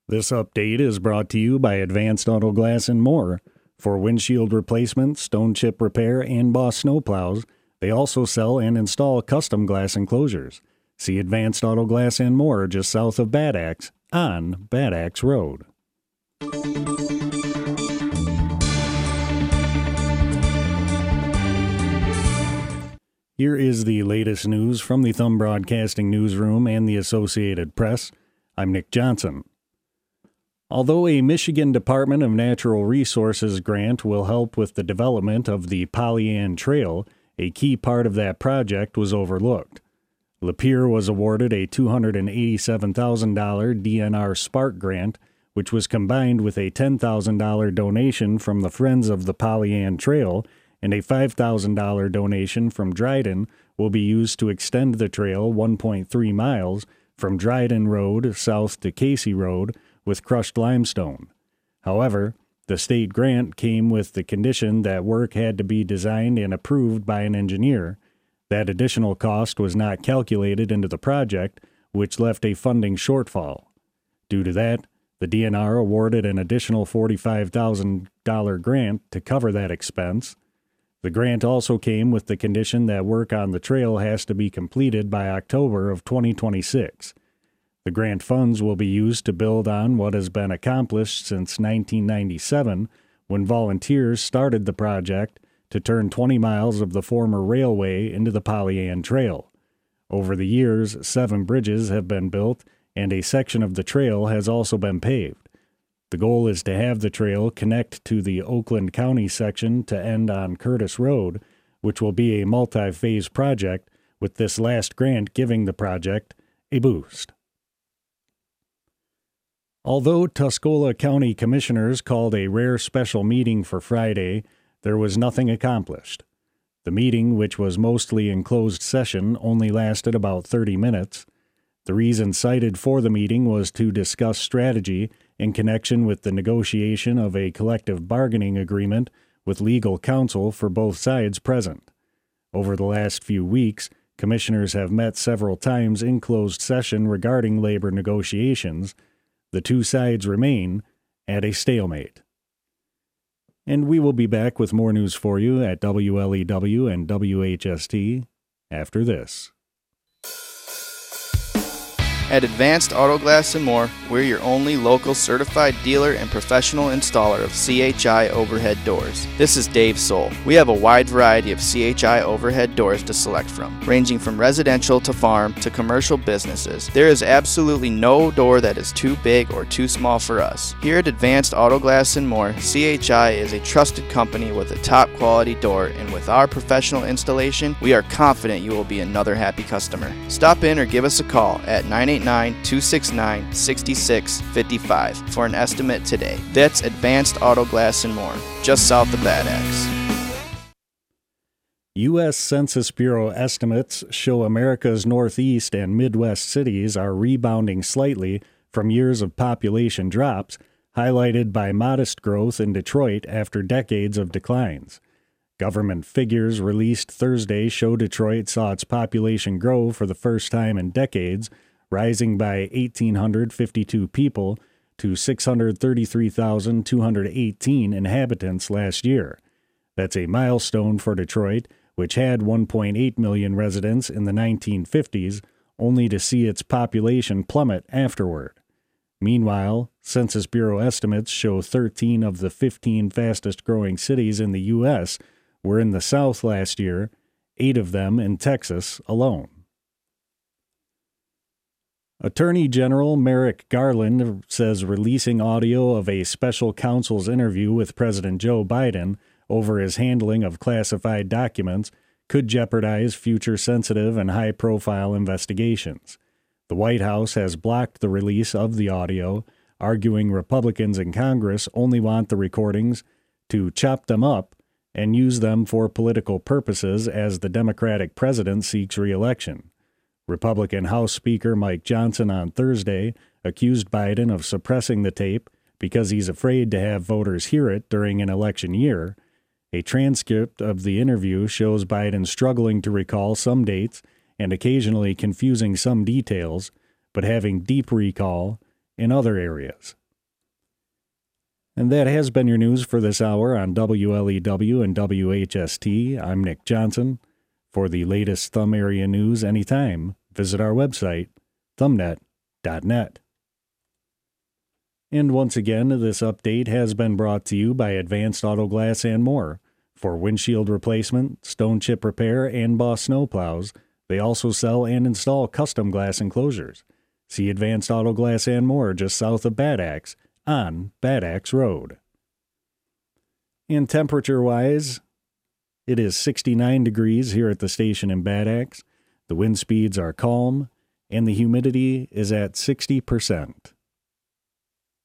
This update is brought to you by Advanced Auto Glass and More. For windshield replacement, stone chip repair, and Boss snowplows, they also sell and install custom glass enclosures. See Advanced Auto Glass and More just south of Bad Axe on Bad Axe Road. Here is the latest news from the Thumb Broadcasting Newsroom and the Associated Press. I'm Nick Johnson. Although a Michigan Department of Natural Resources grant will help with the development of the Pollyant Trail, a key part of that project was overlooked. Lapeer was awarded a $287,000 DNR Spark grant, which was combined with a $10,000 donation from the Friends of the Pollyant Trail, and a $5,000 donation from Dryden will be used to extend the trail 1.3 miles from Dryden Road south to Casey Road with crushed limestone. However, the state grant came with the condition that work had to be designed and approved by an engineer. That additional cost was not calculated into the project, which left a funding shortfall. Due to that, the DNR awarded an additional $45,000 grant to cover that expense. The grant also came with the condition that work on the trail has to be completed by October of 2026. The grant funds will be used to build on what has been accomplished since 1997, when volunteers started the project to turn 20 miles of the former railway into the Pollyant Trail. Over the years, 7 bridges have been built, and a section of the trail has also been paved. The goal is to have the trail connect to the Oakland County section to end on Curtis Road, which will be a multi-phase project, with this last grant giving the project a boost. Although Tuscola County Commissioners called a rare special meeting for Friday, there was nothing accomplished. The meeting, which was mostly in closed session, only lasted about 30 minutes. The reason cited for the meeting was to discuss strategy in connection with the negotiation of a collective bargaining agreement with legal counsel for both sides present. Over the last few weeks, commissioners have met several times in closed session regarding labor negotiations. The two sides remain at a stalemate. And we will be back with more news for you at WLEW and WHST after this. At Advanced Auto Glass and More, we're your only local certified dealer and professional installer of CHI overhead doors. This is Dave Soul. We have a wide variety of CHI overhead doors to select from, ranging from residential to farm to commercial businesses. There is absolutely no door that is too big or too small for us. Here at Advanced Auto Glass and More, CHI is a trusted company with a top quality door, and with our professional installation, we are confident you will be another happy customer. Stop in or give us a call at 989-269-6655 for an estimate today. That's Advanced Auto Glass and More, just south of Bad Axe. U.S. Census Bureau estimates show America's Northeast and Midwest cities are rebounding slightly from years of population drops, highlighted by modest growth in Detroit after decades of declines. Government figures released Thursday show Detroit saw its population grow for the first time in decades, rising by 1,852 people to 633,218 inhabitants last year. That's a milestone for Detroit, which had 1.8 million residents in the 1950s, only to see its population plummet afterward. Meanwhile, Census Bureau estimates show 13 of the 15 fastest-growing cities in the U.S. were in the South last year, 8 of them in Texas alone. Attorney General Merrick Garland says releasing audio of a special counsel's interview with President Joe Biden over his handling of classified documents could jeopardize future sensitive and high-profile investigations. The White House has blocked the release of the audio, arguing Republicans in Congress only want the recordings to chop them up and use them for political purposes as the Democratic president seeks re-election. Republican House Speaker Mike Johnson on Thursday accused Biden of suppressing the tape because he's afraid to have voters hear it during an election year. A transcript of the interview shows Biden struggling to recall some dates and occasionally confusing some details, but having deep recall in other areas. And that has been your news for this hour on WLEW and WHST. I'm Nick Johnson. For the latest Thumb area news anytime, visit our website, thumbnet.net. And once again, this update has been brought to you by Advanced Auto Glass and More. For windshield replacement, stone chip repair, and Boss snowplows, they also sell and install custom glass enclosures. See Advanced Auto Glass and More just south of Bad Axe on Bad Axe Road. And temperature-wise, it is 69 degrees here at the station in Bad Axe. The wind speeds are calm, and the humidity is at 60%.